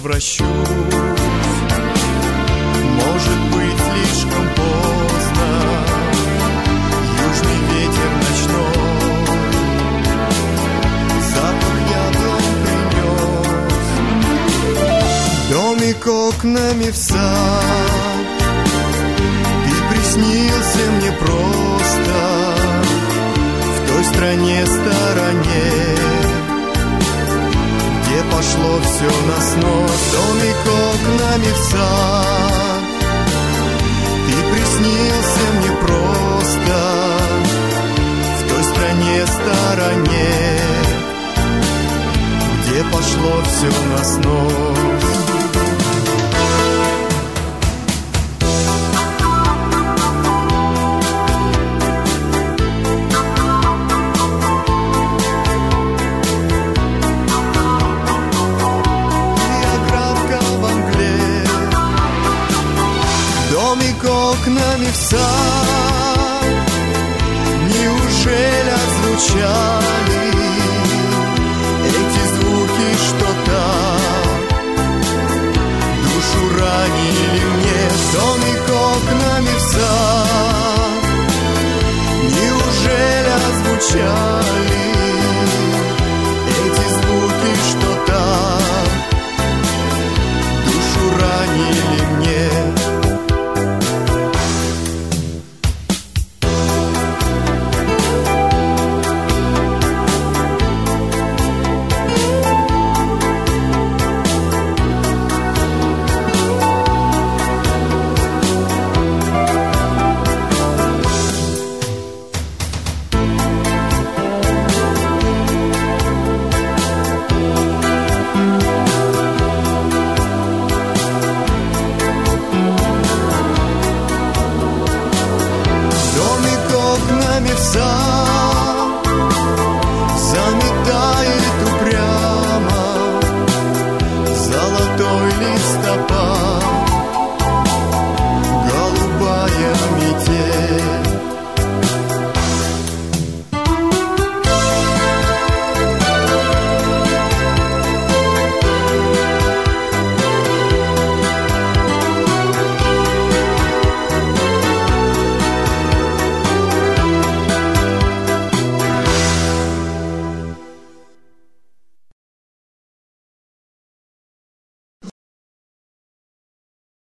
возвращусь. Может быть, слишком поздно. Южный ветер ночной запах яблонь принес. Домик окнами в сад, ты приснился мне просто в той стране стороне, где пошло все на снос. Домик окнами в сад, ты приснился мне просто в той стране стороне, где пошло все на снос. Окнами в сад, неужели озвучали эти звуки, что так душу ранили мне? Домик окнами в сад, неужели озвучали эти звуки, что так душу ранили мне? Окнами в сад,